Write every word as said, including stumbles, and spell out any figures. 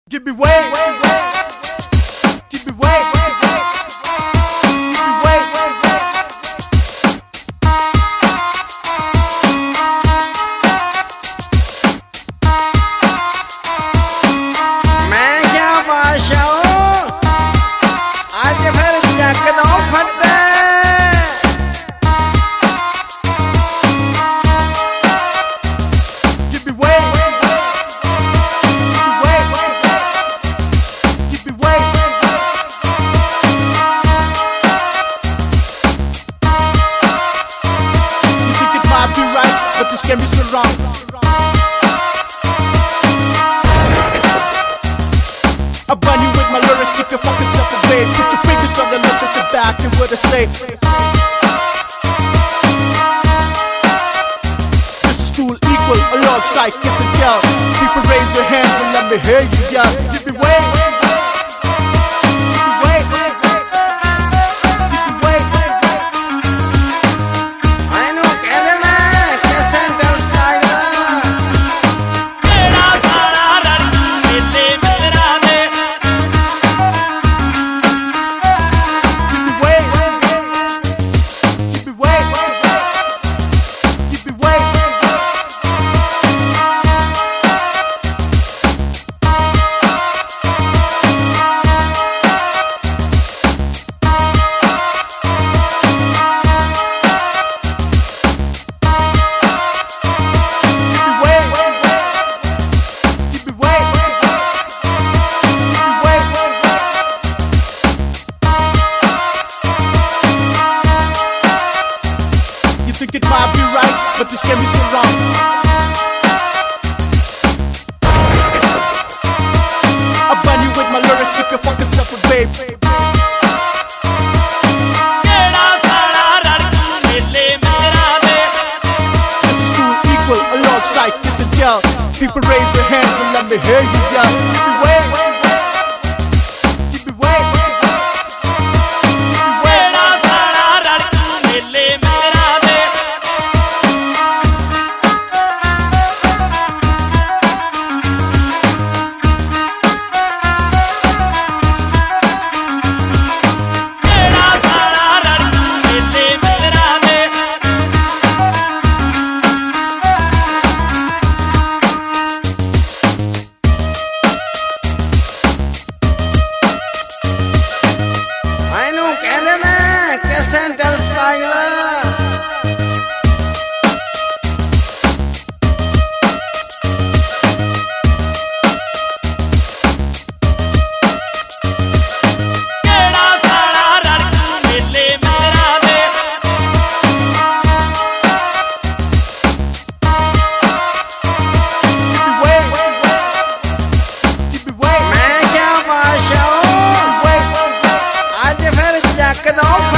Give me way, give me way, give me way. मैं क्या बादशाह हूँ, आज फिर जगदो फटे। Give me way, give me way, give me way. You think it might be right, but this can be so wrong. I burn you with my lyrics, keep your fucking self away. Put your fingers on the lips and sit back and what I say. This is stool equal alongside kiss and tell. People raise your hands and let me hear you yell. Give me way, give me way, give me way. I know कहना कैसे दिल साया। मेरा सारा लड़की मेले मेरा दे। Give me way, give me way, give me way. You think it might be right, but this can be so wrong. I burn you with my lyrics, keep your fucking self away. मेरा सारा लड़की मेले मेरा दे। This is two equal alongside kiss and tell. People raise their hands and let me hear you yell. Give me way, give me way, give me way. मेरा सारा लड़की मेले मेरा दे। मेरा सारा लड़की मेले मेरा दे। I know कहना कैसे दिल साया। मेरा सारा लड़की मेले मेरा दे। Give me way, give me way, मैं क्या बादशाह हूँ, way. आज फिर जगदो